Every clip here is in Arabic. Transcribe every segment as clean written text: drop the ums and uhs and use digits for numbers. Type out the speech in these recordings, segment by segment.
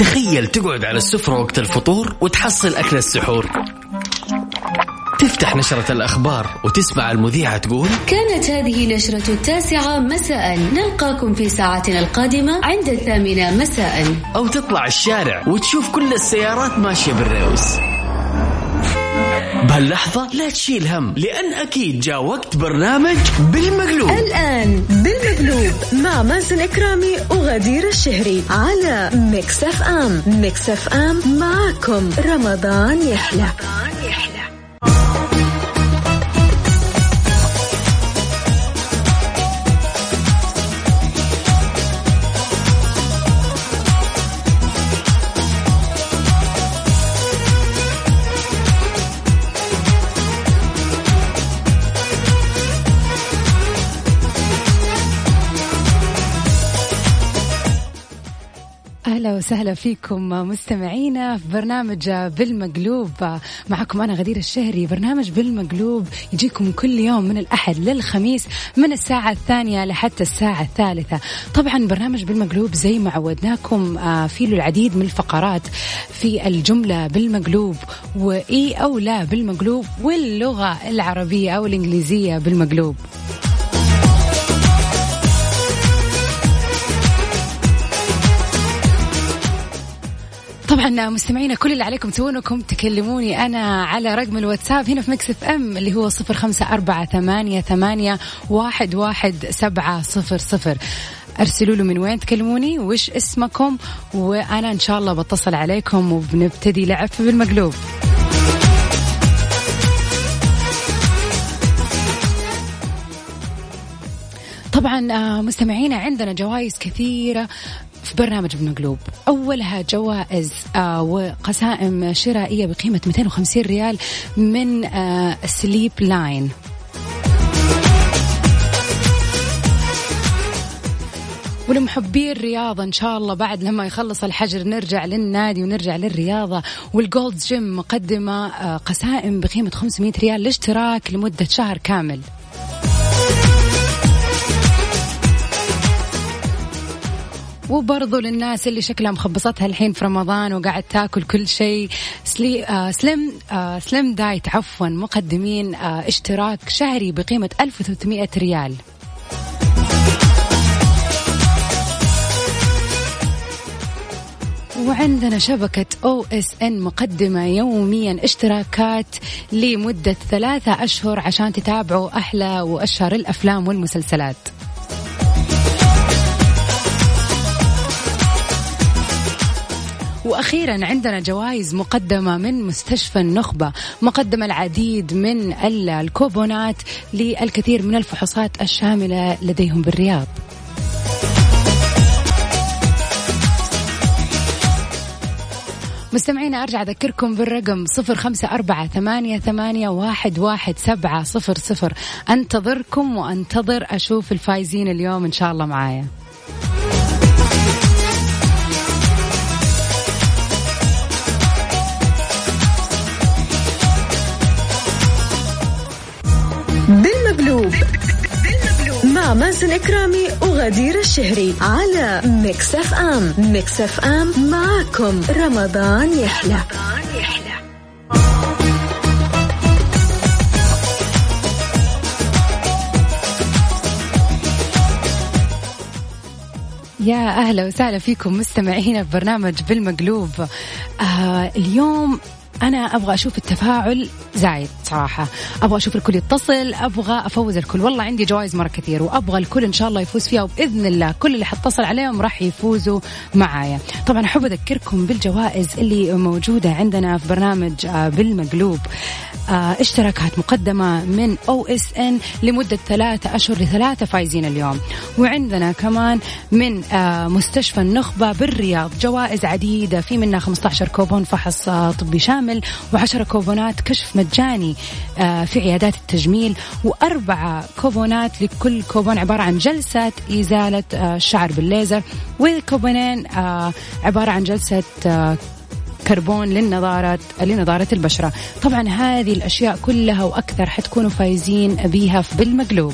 تخيل تقعد على السفرة وقت الفطور وتحصل أكل السحور، تفتح نشرة الأخبار وتسمع المذيعة تقول: كانت هذه نشرة 9 مساء، نلقاكم في ساعتنا القادمة عند 8 مساء. أو تطلع الشارع وتشوف كل السيارات ماشية بالريوس. بهاللحظة لا تشيل هم، لأن أكيد جاء وقت برنامج بالمقلوب. الآن بالمقلوب مع مازن إكرامي وغدير الشهري على ميكس اف ام. ميكس اف ام معكم رمضان يحلى. أهلا وسهلا فيكم مستمعينا في برنامج بالمقلوب. معكم أنا غدير الشهري. برنامج بالمقلوب يجيكم كل يوم من الأحد للخميس من الساعة 2 لحتى الساعة 3. طبعا برنامج بالمقلوب زي ما عودناكم فيه العديد من الفقرات في الجملة بالمقلوب وإي أو لا بالمقلوب واللغة العربية أو الإنجليزية بالمقلوب. طبعا مستمعينا كل اللي عليكم تسوونكم تكلموني أنا على رقم الواتساب هنا في ميكس اف ام اللي هو 0548811700. أرسلوا له من وين تكلموني وش اسمكم وأنا إن شاء الله بتصل عليكم وبنبتدي لعب بالمقلوب. طبعا مستمعينا عندنا جوائز كثيرة في برنامج بالمقلوب. أولها جوائز وقسائم شرائية بقيمة 250 ريال من سليب لاين. ولمحبي الرياضة إن شاء الله بعد لما يخلص الحجر نرجع للنادي ونرجع للرياضة. والجولد جيم مقدمة قسائم بقيمة 500 ريال لاشتراك لمدة شهر كامل. وبرضو للناس اللي شكلها مخبصتها الحين في رمضان وقاعد تاكل كل شيء سليم دايت مقدمين اشتراك شهري بقيمة 1300 ريال. وعندنا شبكة OSN مقدمة يوميا اشتراكات لمدة 3 أشهر عشان تتابعوا أحلى وأشهر الأفلام والمسلسلات. وأخيرا عندنا جوائز مقدمة من مستشفى النخبة، مقدمة العديد من الكوبونات للكثير من الفحوصات الشاملة لديهم بالرياض. مستمعينا أرجع أذكركم بالرقم 0548811700. أنتظركم وأنتظر أشوف الفايزين اليوم إن شاء الله معايا. بالمقلوب مع مازن إكرامي وغدير الشهري على ميكس اف ام. ميكس اف ام معكم رمضان يحلى. يا أهلا وسهلا فيكم مستمعين في برنامج بالمقلوب. اليوم أنا أبغى أشوف التفاعل زايد صراحة، أبغى أشوف الكل يتصل، أبغى أفوز الكل. والله عندي جوائز مرة كثير وأبغى الكل إن شاء الله يفوز فيها، وبإذن الله كل اللي حتصل عليهم راح يفوزوا معايا. طبعا أحب أذكركم بالجوائز اللي موجودة عندنا في برنامج بالمقلوب. اشتراكات مقدمة من OSN لمدة 3 أشهر ل3 فايزين اليوم. وعندنا كمان من مستشفى النخبة بالرياض جوائز عديدة، في منها 15 كوبون فحص طبي شامل، و10 كوبونات كشف مجاني في عيادات التجميل، و4 كوبونات لكل كوبون عبارة عن جلسة إزالة الشعر بالليزر، وكوبونين عبارة عن جلسة كربون لنضارة البشرة. طبعا هذه الأشياء كلها وأكثر حتكونوا فايزين بيها في بالمقلوب.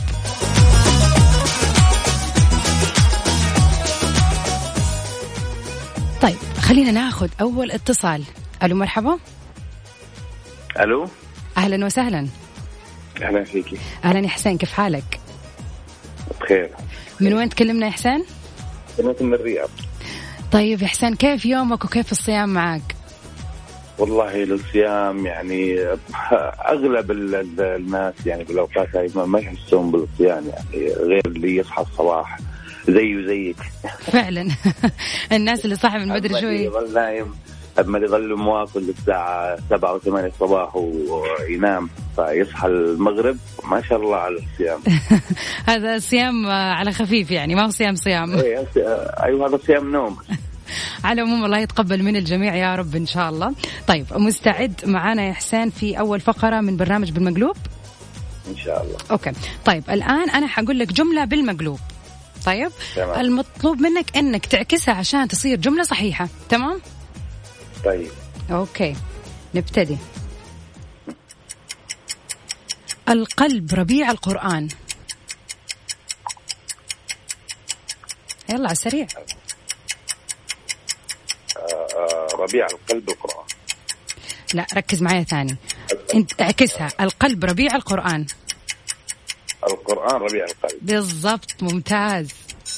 طيب خلينا ناخذ أول اتصال. ألو مرحبا. ألو أهلا وسهلا. أهلا فيكي. أهلا يا حسين، كيف حالك؟ بخير. من وين تكلمنا يا حسين؟ من الرياض. طيب يا حسين، كيف يومك وكيف الصيام معك؟ والله الصيام يعني أغلب الناس يعني بالأوقات هاي ما يحسون بالصيام، يعني غير اللي يصحى الصباح زيه زيك. فعلا الناس اللي صاحي من بدري شوي يظل نايم، أما يظل مواصل للساعة 7 و 8 الصباح وينام، فيصحى المغرب. ما شاء الله على الصيام. هذا صيام على خفيف يعني، ما هو صيام. أيوة هذا صيام نوم. على العموم الله يتقبل من الجميع يا رب إن شاء الله. طيب مستعد معنا يا حسين في أول فقرة من برنامج بالمقلوب؟ إن شاء الله. أوكي طيب الآن أنا حقول لك جملة بالمقلوب. طيب تمام. المطلوب منك أنك تعكسها عشان تصير جملة صحيحة. تمام؟ طيب أوكي نبتدي. القلب ربيع القرآن. يلا على السريع. ربيع القلب القرآن. لا ركز معايا ثاني، انت اعكسها. القلب ربيع القرآن. القرآن ربيع القلب. بالضبط، ممتاز.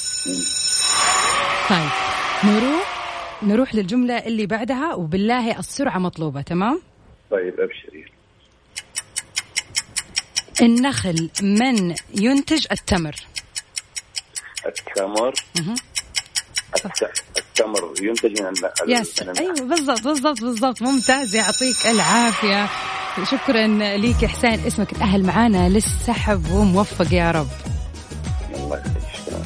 طيب نروح للجملة اللي بعدها، وبالله السرعة مطلوبة. تمام؟ طيب أبشري. النخل من ينتج التمر؟ التمر. التمر ينتج من أيوة بالضبط. ممتاز، يعطيك العافية. شكرا ليك يا حسين، اسمك تأهل معانا للسحب وموفق يا رب. الله يخليك.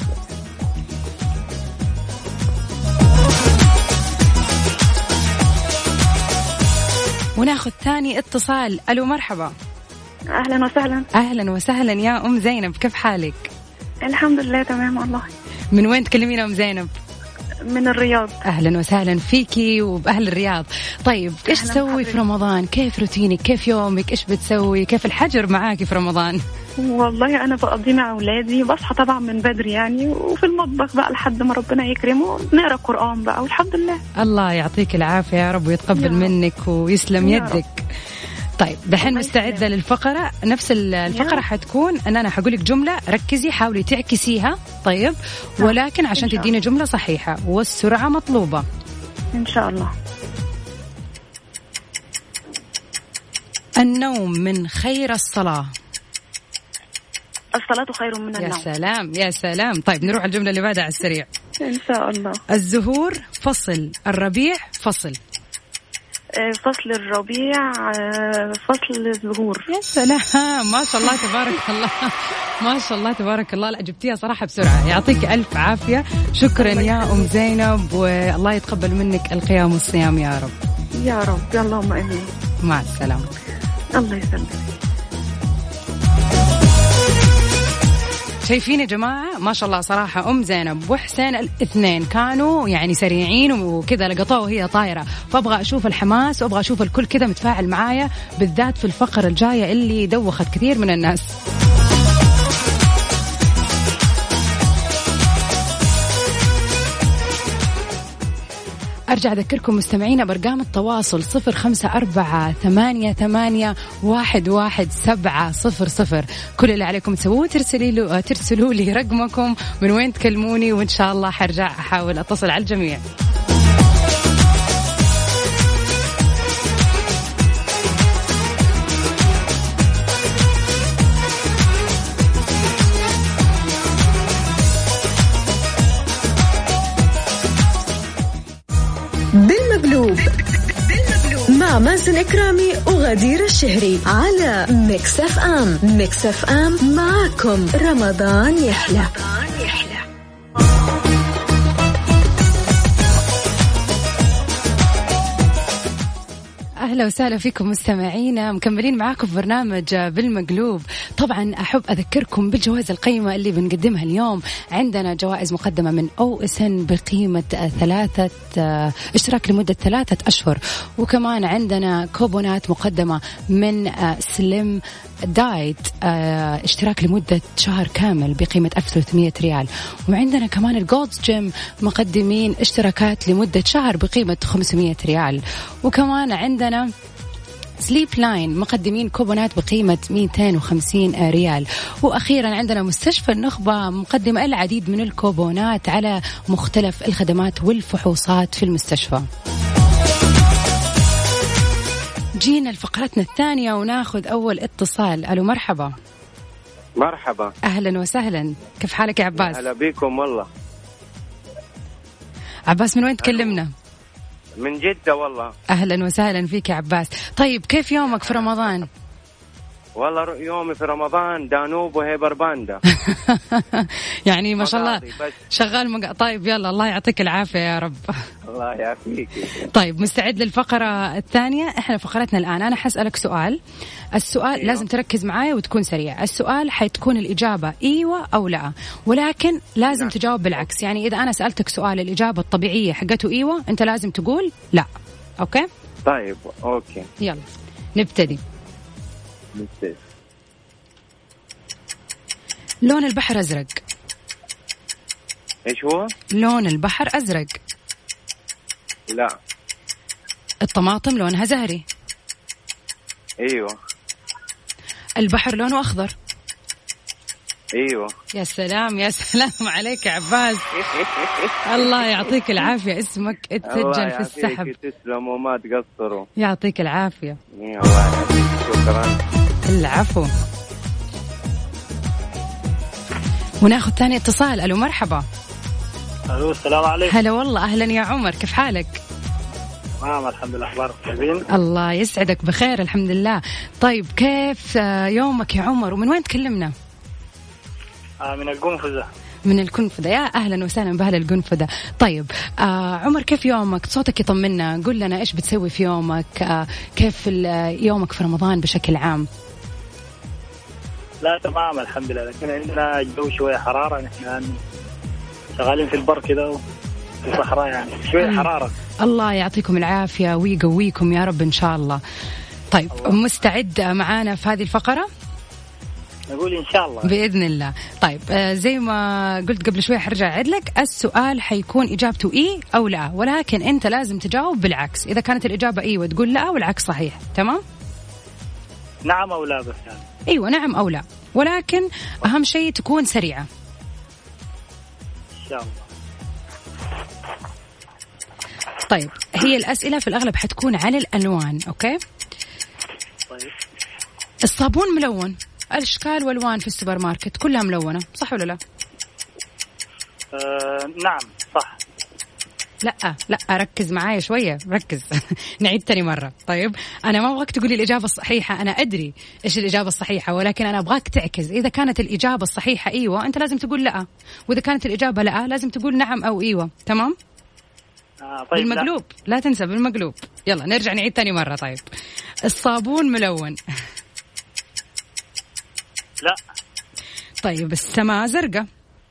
وناخذ ثاني اتصال. ألو مرحبا. أهلا وسهلا. أهلا وسهلا يا أم زينب، كيف حالك؟ الحمد لله تمام والله. من وين تكلمينا أم زينب؟ من الرياض. أهلا وسهلا فيكي وبأهل الرياض. طيب إيش تسوي في رمضان؟ كيف روتينك؟ كيف يومك؟ إيش بتسوي؟ كيف الحجر معاكي في رمضان؟ والله أنا بقضي مع أولادي، بصحى طبعا من بدري يعني، وفي المطبخ بقى لحد ما ربنا يكرمه نقرأ قرآن بقى، والحمد لله. الله يعطيك العافية يا رب ويتقبل منك ويسلم يدك. طيب دحين مستعدة للفقرة. نفس الفقرة حتكون أن أنا حقولك جملة، ركزي حاولي تعكسيها. طيب ولكن عشان تديني جملة صحيحة، والسرعة مطلوبة إن شاء الله. النوم من خير الصلاة. الصلاة خير من النوم. يا سلام يا سلام. طيب نروح الجملة اللي بعدها على السريع. إن شاء الله. الزهور فصل، الربيع فصل. فصل الربيع فصل الزهور. يا سلام، ما شاء الله تبارك الله. ما شاء الله تبارك الله. لا جبتيها صراحة بسرعة، يعطيك ألف عافية. شكرا يا أم زينب، والله يتقبل منك القيام والصيام يا رب. يا رب اللهم آمين. مع السلامة. الله يسلمك. شايفين يا جماعة ما شاء الله صراحة أم زينب وحسين الاثنين كانوا يعني سريعين وكذا، لقطوه وهي طايرة. فأبغى أشوف الحماس وأبغى أشوف الكل كذا متفاعل معايا، بالذات في الفقرة الجاية اللي دوخت كثير من الناس. أرجع أذكركم مستمعينا بأرقام التواصل 0548811700. كل اللي عليكم تسووه ترسلوا لي رقمكم من وين تكلموني، وإن شاء الله حرجع أحاول أتصل على الجميع. بالمقلوب مع مازن إكرامي وغدير الشهري على ميكس اف ام. ميكس اف ام معكم رمضان يحلى. أهلا وسهلا فيكم مستمعينا، مكملين معاكم في برنامج بالمقلوب. طبعا أحب أذكركم بالجوائز القيمة اللي بنقدمها اليوم. عندنا جوائز مقدمة من OSN بقيمة 3 اشتراك لمدة 3 أشهر، وكمان عندنا كوبونات مقدمة من سليم دايت اشتراك لمدة شهر كامل بقيمة 1300 ريال، وعندنا كمان الجولدز جيم مقدمين اشتراكات لمدة شهر بقيمة 500 ريال، وكمان عندنا سليب لاين مقدمين كوبونات بقيمة 250 ريال، وأخيرا عندنا مستشفى النخبة مقدمة العديد من الكوبونات على مختلف الخدمات والفحوصات في المستشفى. جينا لفقرتنا الثانية وناخذ أول اتصال. ألو مرحبا. مرحبا. أهلا وسهلا، كيف حالك يا عباس؟ أهلا بكم والله. عباس من وين تكلمنا؟ من جدة والله. أهلا وسهلا فيك يا عباس. طيب كيف يومك في رمضان؟ والله يومي في رمضان دانوب وهيبر باندا. يعني ما شاء الله شغال طيب يلا الله يعطيك العافية يا رب. الله يعافيك. طيب مستعد للفقرة الثانية؟ احنا فقرتنا الآن أنا حسألك سؤال، السؤال أيوة. لازم تركز معايا وتكون سريع. السؤال حتكون الإجابة إيوة أو لا، ولكن لازم تجاوب بالعكس. يعني إذا أنا سألتك سؤال الإجابة الطبيعية حقته إيوة، أنت لازم تقول لا. أوكي؟ طيب أوكي يلا نبتدي. لون البحر أزرق. إيش هو؟ لون البحر أزرق. لا. الطماطم لونها زهري. أيوة. البحر لونه أخضر. أيوة. يا سلام يا سلام عليك يا عباس. الله يعطيك العافية، اسمك اتسجل في السحب. تسلم وما تقصروا. يعطيك العافية. الله يعطيك. شكرا. العفو. وناخذ ثاني اتصال. ألو مرحبا. ألو السلام عليكم. هلا والله، أهلا يا عمر، كيف حالك؟ الحمد لله. أخبارك طيبين؟ الله يسعدك، بخير الحمد لله. طيب كيف يومك يا عمر، ومن وين تكلمنا؟ من القنفذة. من القنفذة، يا أهلا وسهلا بأهل القنفذة. طيب عمر كيف يومك؟ صوتك يطمنا، قل لنا إيش بتسوي في يومك، كيف يومك في رمضان بشكل عام؟ لا تمام الحمد لله، لكن عندنا جو شوية حرارة، نحن شغالين في البر كده في الصحراء، يعني شوية حرارة. الله يعطيكم العافية ويقويكم يا رب إن شاء الله. طيب مستعد معانا في هذه الفقرة؟ نقول إن شاء الله بإذن الله. طيب زي ما قلت قبل شوي حرجع أعيد لك، السؤال حيكون إجابته إيه أو لا، ولكن أنت لازم تجاوب بالعكس. إذا كانت الإجابة إيه وتقول لا والعكس صحيح، تمام؟ نعم أو لا بس يعني. أيوة نعم أو لا، ولكن أهم شيء تكون سريعة إن شاء الله. طيب هي الأسئلة في الأغلب حتكون عن الألوان. أوكي طيب. الصابون ملون، الأشكال والوان في السوبر ماركت كلها ملونة، صح ولا لا؟ نعم صح. لا ركز معايا شوية، ركز. نعيد تاني مرة. طيب أنا ما أبغاك تقولي الإجابة الصحيحة، أنا أدري إيش الإجابة الصحيحة، ولكن أنا أبغاك تعكس. إذا كانت الإجابة الصحيحة إيوة أنت لازم تقول لا، وإذا كانت الإجابة لا لازم تقول نعم أو إيوة، تمام؟ طيب بالمقلوب لا تنسى بالمقلوب. يلا نرجع نعيد تاني مرة. طيب الصابون ملون. لا. طيب السماء زرقاء.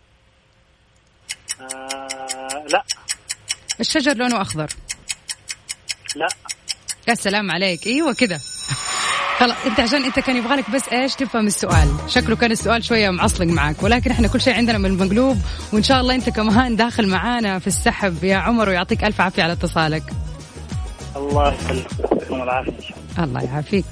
لا. الشجر لونه أخضر. لا. يا سلام عليك، ايوه كده. خلاص انت عشان انت كان يبغالك بس ايش تفهم السؤال، شكله كان السؤال شويه معصلق معك، ولكن احنا كل شيء عندنا من المقلوب، وان شاء الله انت كمان داخل معانا في السحب يا عمر، ويعطيك الف عافيه على اتصالك. الله يسلمك والعافيه. الله يعافيك.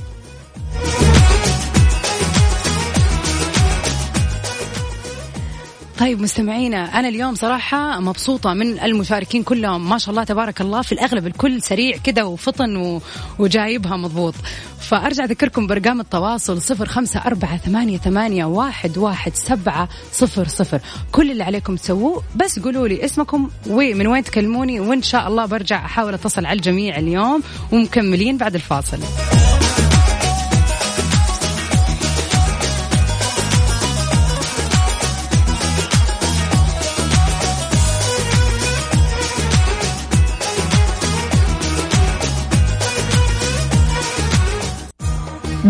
طيب مستمعينا، أنا اليوم صراحة مبسوطة من المشاركين كلهم، ما شاء الله تبارك الله، في الأغلب الكل سريع كده وفطن وجايبها مضبوط. فأرجع أذكركم برقم التواصل 0548811700. كل اللي عليكم تسووه بس قولوا لي اسمكم ومن وين تكلموني، وإن شاء الله برجع أحاول أتصل على الجميع اليوم، ومكملين بعد الفاصل.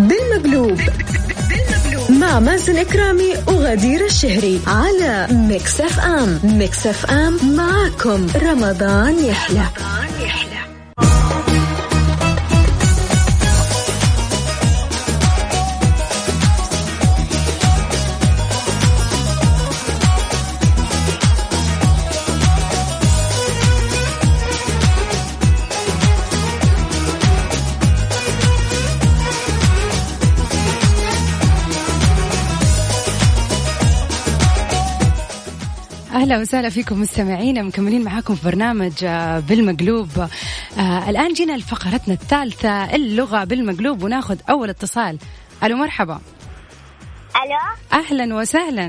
بالمقلوب مع مازن إكرامي وغدير الشهري على ميكس اف ام. ميكس اف ام معاكم رمضان يحلى. أهلا وسهلا فيكم مستمعينا، مكملين معاكم في برنامج بالمقلوب. الآن جينا لفقرتنا الثالثة، اللغة بالمقلوب، وناخذ أول اتصال. ألو مرحبا. ألو أهلا وسهلا.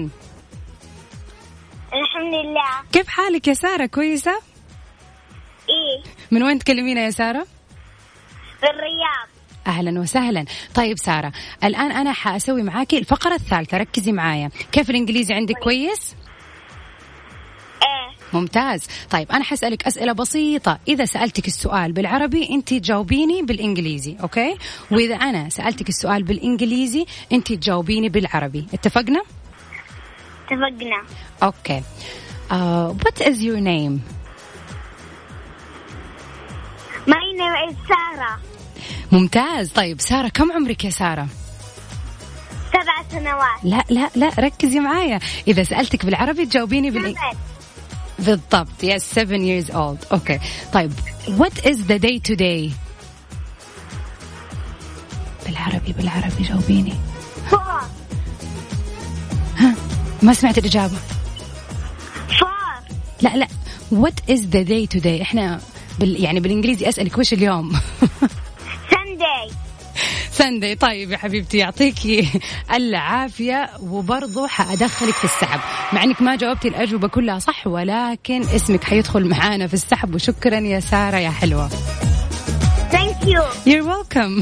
الحمد لله. كيف حالك يا سارة؟ كويسة؟ إيه. من وين تكلمينا يا سارة؟ في الرياض. أهلا وسهلا. طيب سارة، الآن أنا حأسوي معاكي الفقرة الثالثة، ركزي معايا. كيف الإنجليزي عندك؟ كويس؟ ممتاز. طيب أنا حسألك أسئلة بسيطة، إذا سألتك السؤال بالعربي أنت تجاوبيني بالإنجليزي، أوكي؟ وإذا أنا سألتك السؤال بالإنجليزي أنت تجاوبيني بالعربي. اتفقنا؟ اتفقنا. أوكي. What is your name? My name is Sarah. ممتاز. طيب سارة، كم عمرك يا سارة؟ 7 سنوات. لا لا لا، ركزي معايا. إذا سألتك بالعربي تجاوبيني بالإنجليزي. بالضبط. yes, 7 years old. okay. طيب what is the day today؟ بالعربي جاوبيني. ها، ما سمعت الإجابة. لا what is the day today؟ احنا يعني بالإنجليزي أسألك وش اليوم؟ ساندي. طيب يا حبيبتي، يعطيكي العافية، وبرضو حأدخلك في السحب مع أنك ما جاوبتي الأجوبة كلها صح، ولكن اسمك حيدخل معانا في السحب. وشكرا يا سارة يا حلوة. Thank you. You're welcome.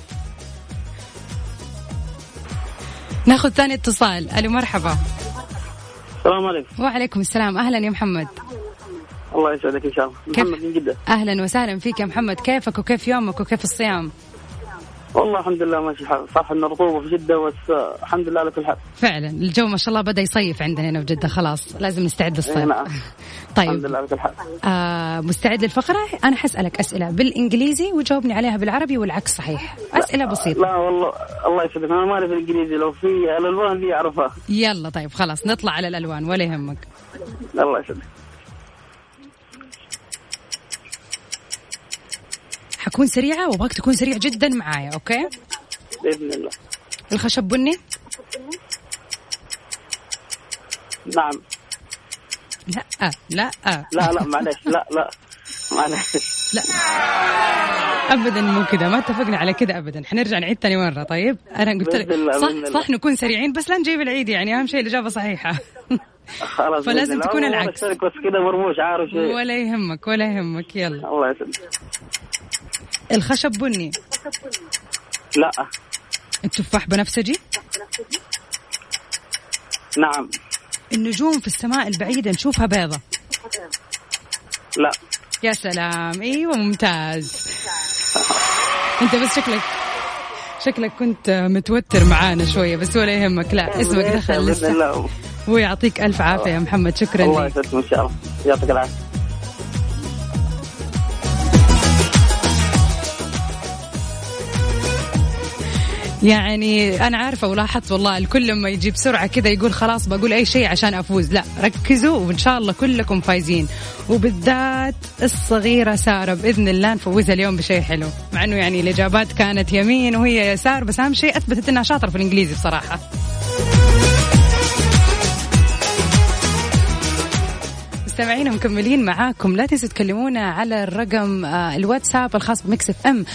ناخذ ثاني اتصال. ألو مرحبا. السلام عليكم. وعليكم السلام. أهلا يا محمد. الله يسعدك إن شاء الله. محمد من جدة. أهلا وسهلا فيك يا محمد. كيفك وكيف يومك وكيف الصيام؟ والله الحمد لله ماشي الحال. صح إن رطوبة في جدة، بس الحمد لله على كل حال. فعلا الجو ما شاء الله بدأ يصيف عندنا هنا في جدة، خلاص لازم نستعد للصيف. نعم. طيب الحمد لله على كل حال. مستعد للفقرة؟ أنا حسألك أسئلة بالإنجليزي وجاوبني عليها بالعربي والعكس صحيح. أسئلة بسيطة. لا والله الله يسعدك، أنا ما أعرف الإنجليزي، لو في الألوان دي أعرفها. يلا طيب خلاص نطلع على الألوان ولا يهمك. الله يسعدك. حكون سريعة وابغاك تكون سريع جدا معايا، أوكي؟ بإذن الله. الخشب بني؟ نعم. لا معلش. لا معلش. لا أبدا مو كذا، ما اتفقنا على كذا أبدا. حنرجع نعيد تاني مرة. طيب أنا قلت لك صح نكون سريعين، بس لا نجيب العيد، يعني أهم شيء الإجابة صحيحة. خلاص فلازم تكون العكس. بس كذا مرموش عارف شيء. ولا يهمك. يلا. الله يسلمك. الخشب بني؟ لا. التفاح بنفسجي؟ نعم. النجوم في السماء البعيدة نشوفها بيضة؟ لا. يا سلام، ايوه ممتاز. انت بس شكلك كنت متوتر معانا شوية، بس ولا يهمك. لا اسمك دخل لسه. ويعطيك ألف عافية يا محمد. شكرا لك. الله يسلمك إن شاء الله. يعطيك العافية. يعني أنا عارفة ولاحظت والله الكل لما يجي بسرعة كذا يقول خلاص بقول أي شيء عشان أفوز. لا ركزوا وإن شاء الله كلكم فايزين، وبالذات الصغيرة سارة بإذن الله نفوزها اليوم بشيء حلو، مع أنه يعني الإجابات كانت يمين وهي يسار، بس أهم شيء أثبتت أنها شاطرة في الإنجليزي بصراحة. مستمعين مكملين معاكم، لا تنسوا تكلمونا على الرقم الواتساب الخاص بميكس اف ام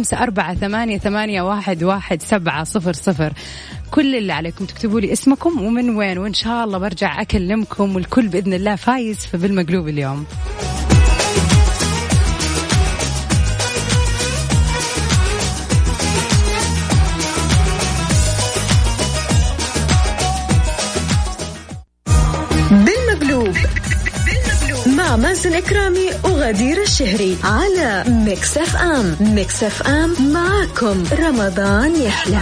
0548811700. كل اللي عليكم تكتبوا لي اسمكم ومن وين، وإن شاء الله برجع أكلمكم، والكل بإذن الله فايز في بالمقلوب اليوم. بالمقلوب مع مازن إكرامي وغدير الشهري على ميكس اف ام. ميكس اف ام معاكم رمضان يحلى.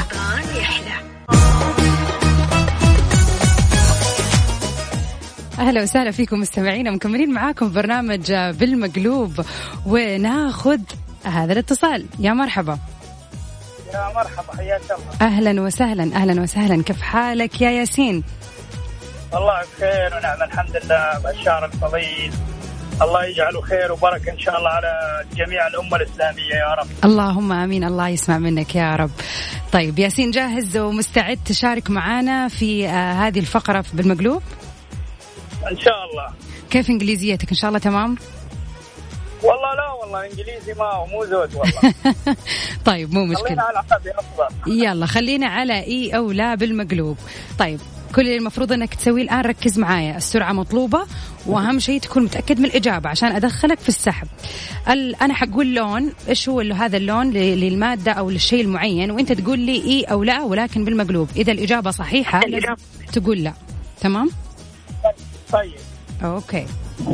أهلا وسهلا فيكم مستمعينا، مكملين معاكم برنامج بالمقلوب، وناخذ هذا الاتصال. يا مرحبا. يا مرحبا، حياك الله. أهلا وسهلا أهلا وسهلا، كيف حالك يا ياسين؟ والله بخير ونعم الحمد لله، بالشهر الفضيل الله يجعله خير وبركة إن شاء الله على جميع الأمة الإسلامية يا رب. اللهم آمين، الله يسمع منك يا رب. طيب ياسين، جاهز ومستعد تشارك معنا في هذه الفقرة بالمقلوب؟ إن شاء الله. كيف إنجليزيتك؟ إن شاء الله تمام؟ والله لا والله إنجليزي ما مو زود والله. طيب مو مشكلة، خلينا على حسابي أفضل. يلا خلينا على إي أو لا بالمقلوب. طيب كل اللي المفروض أنك تسويه الآن، ركز معايا، السرعة مطلوبة، وأهم شيء تكون متأكد من الإجابة عشان أدخلك في السحب. أنا حقول لون، إيش هو هذا اللون للمادة أو للشيء المعين، وأنت تقول لي إي أو لا، ولكن بالمقلوب. إذا الإجابة صحيحة تقول لا. تمام؟ طيب أوكي.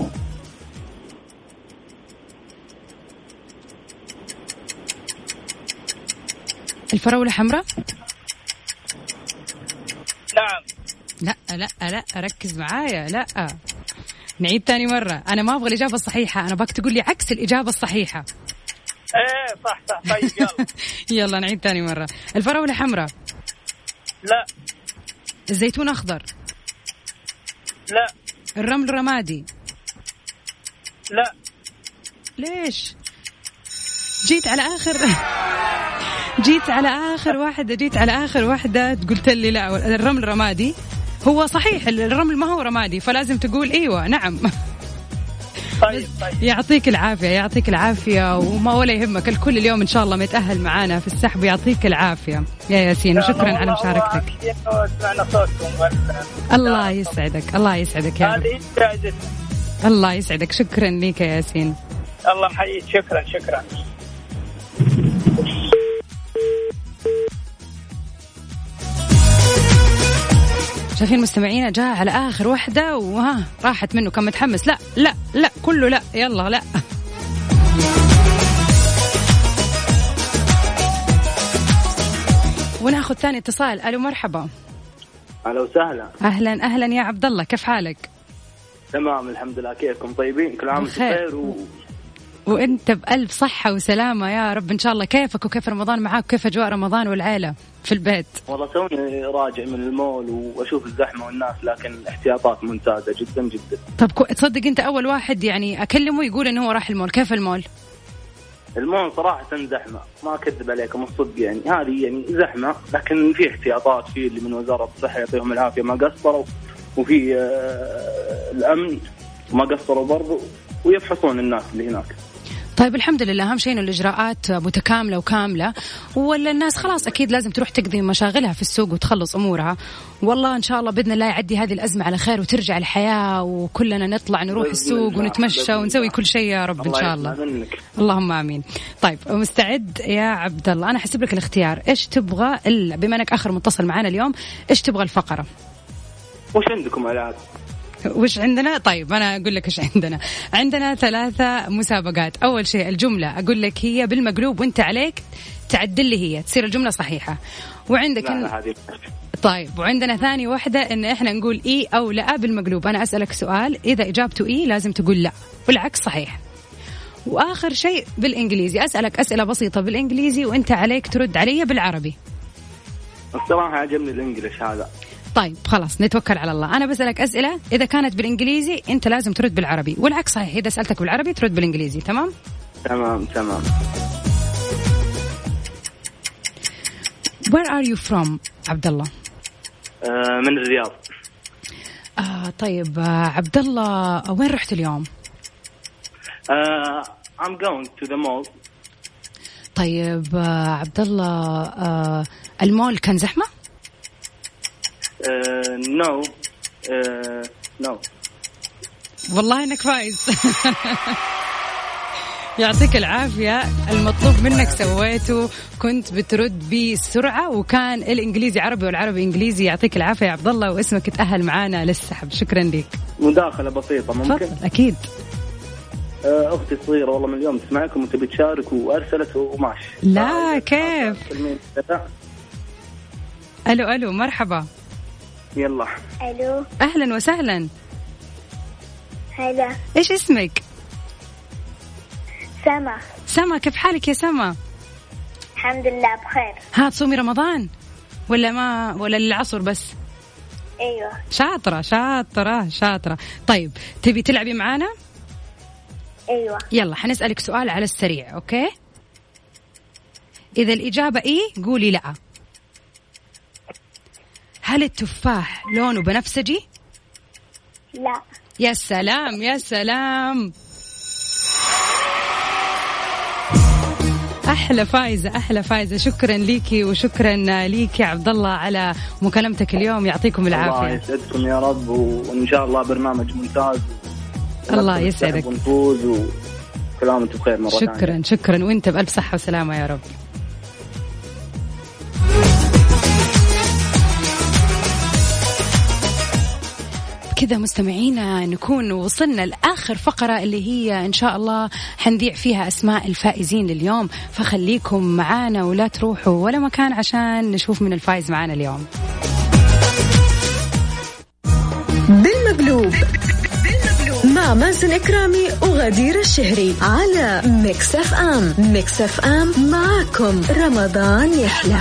الفراولة حمراء؟ نعم. لا لا لا، ركز معايا. لا، نعيد تاني مرة. أنا ما أبغى الإجابة الصحيحة، أنا باك تقول لي عكس الإجابة الصحيحة. إيه صح. طيب يلا. يلا نعيد تاني مرة. الفراولة حمراء؟ لا. الزيتون أخضر؟ لا. الرمل رمادي؟ لا. ليش جيت على آخر واحدة قلت لي لا. الرمل رمادي هو صحيح، الرمل ما هو رمادي، فلازم تقول ايوه نعم. طيب. يعطيك العافية وما ولا يهمك، الكل اليوم ان شاء الله متأهل معانا في السحب، ويعطيك العافية يا ياسين، وشكرا على مشاركتك. الله يسعدك يا رب. الله يسعدك، شكرا لك يا ياسين. الله يحييك، شكرا. شايفين مستمعينا، جاء على آخر واحدة وها راحت منه، كان متحمس. لا كله لا، يلا لا. وناخذ ثاني اتصال. ألو مرحبا. أهلا وسهلا. أهلا يا عبد الله، كيف حالك؟ تمام الحمد لله، كيفكم؟ طيبين؟ كل عام بخير وانت بألف صحة وسلامة يا رب إن شاء الله. كيفك وكيف رمضان معاك؟ كيف أجواء رمضان والعائلة في البيت؟ والله توني راجع من المول وأشوف الزحمة والناس، لكن احتياطات ممتازة جدا جدا. طب تصدق أنت أول واحد يعني أكلمه يقول إنه هو راح المول. كيف المول صراحة زحمة، ما أكذب عليكم الصدق، يعني هذه يعني زحمة، لكن في احتياطات، في اللي من وزارة الصحة يعطيهم العافية ما قصروا، وفي الأمن ما قصروا برضو، ويفحصون الناس اللي هناك. طيب الحمد لله، أهم شيء إنه الإجراءات متكاملة وكاملة، ولا الناس خلاص أكيد لازم تروح تقضي مشاغلها في السوق وتخلص أمورها. والله إن شاء الله بإذن الله يعدي هذه الأزمة على خير، وترجع الحياة، وكلنا نطلع نروح السوق ونتمشى ونسوي كل شيء يا رب إن شاء الله. اللهم آمين. طيب مستعد يا عبد الله؟ أنا حسب لك الاختيار. إيش تبغى بما أنك آخر متصل معنا اليوم، إيش تبغى الفقرة؟ وش عندكم ألعاب؟ وش عندنا؟ طيب أنا أقول لك إيش عندنا 3 مسابقات. أول شيء الجملة أقول لك هي بالمقلوب، وأنت عليك تعدل لي هي تصير الجملة صحيحة. وعندك طيب، وعندنا ثاني واحدة إن إحنا نقول إي أو لا بالمقلوب. أنا أسألك سؤال، إذا إجابته إي لازم تقول لا، والعكس صحيح. وآخر شيء بالإنجليزي، أسألك أسئلة بسيطة بالإنجليزي، وأنت عليك ترد علي بالعربي. الصراحة عجبني الإنجليش هذا. طيب خلاص نتوكل على الله. أنا بسألك أسئلة، إذا كانت بالإنجليزي أنت لازم ترد بالعربي، والعكس صحيح، إذا سألتك بالعربي ترد بالإنجليزي. تمام. Where are you from عبد الله؟ من الرياض. طيب عبد الله، وين رحت اليوم؟ I'm going to the mall. طيب عبد الله، المول كان زحمة؟ No. والله إنك فايز. يعطيك العافية، المطلوب منك سويته، كنت بترد بسرعة، وكان الإنجليزي عربي والعربي إنجليزي. يعطيك العافية يا عبد الله، واسمك تأهل معانا للسحب. شكرا لك. مداخلة بسيطة ممكن؟ أكيد. أختي الصغيرة والله من اليوم تسمعكم وتبي تشارك وأرسلت وماشي. لا كيف. ألو مرحبا. يلا. ألو. أهلا وسهلا. هلا. إيش اسمك؟ سما. سما، كيف حالك يا سما؟ الحمد لله بخير. ها تصومي رمضان ولا العصر بس؟ أيوة. شاطرة. طيب تبي تلعبي معانا؟ أيوة. يلا حنسألك سؤال على السريع، أوكي؟ إذا الإجابة إيه قولي لا. هل التفاح لونه بنفسجي؟ لا. يا سلام. أحلى فايزة. شكرا ليكي وشكرا ليكي عبد الله على مكالمتك اليوم. يعطيكم العافية. الله يسعدكم يا رب، وإن شاء الله برنامج ممتاز. الله يسعدك ونفوز وكل عام وانتم بخير مرة. شكرا وانت بألف صحة وسلامة يا رب. كذا مستمعينا نكون وصلنا لآخر فقرة اللي هي إن شاء الله حنذيع فيها أسماء الفائزين لليوم، فخليكم معانا ولا تروحوا ولا مكان عشان نشوف من الفائز معانا اليوم. بالمقلوب مع مازن إكرامي وغدير الشهري على ميكس اف ام. ميكس اف ام معاكم رمضان يحلى.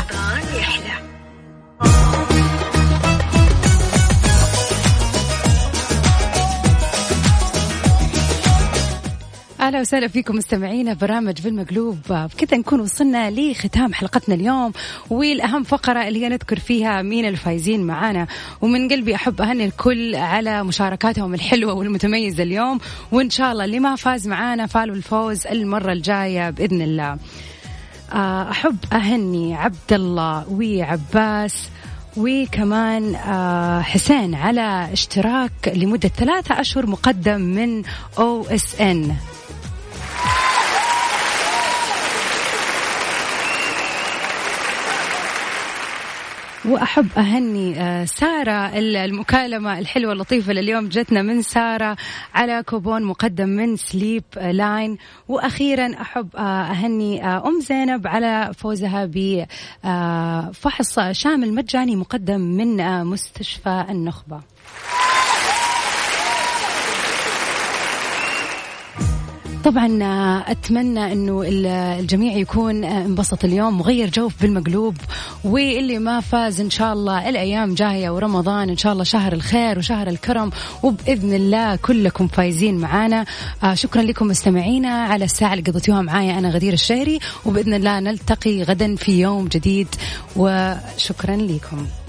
أهلا وسهلا فيكم مستمعينا برامج بالمقلوب. بكذا نكون وصلنا لختام حلقتنا اليوم، والأهم فقرة اللي هي نذكر فيها مين الفايزين معانا. ومن قلبي أحب أهني الكل على مشاركاتهم الحلوة والمتميزة اليوم، وإن شاء الله اللي ما فاز معانا فالوا الفوز المرة الجاية بإذن الله. أحب أهني عبد الله وعباس وكمان حسين على اشتراك لمدة 3 أشهر مقدم من OSN. وأحب أهني سارة، المكالمة الحلوة اللطيفة لليوم جتنا من سارة على كوبون مقدم من سليب لاين. وأخيرا أحب أهني أم زينب على فوزها بفحص شامل مجاني مقدم من مستشفى النخبة. طبعا أتمنى أنه الجميع يكون انبسط اليوم مغير جو بالمقلوب، واللي ما فاز إن شاء الله الأيام جاية ورمضان إن شاء الله شهر الخير وشهر الكرم، وبإذن الله كلكم فايزين معانا. شكرا لكم مستمعينا على الساعة اللي قضيتوها معايا أنا غدير الشهري، وبإذن الله نلتقي غدا في يوم جديد، وشكرا لكم.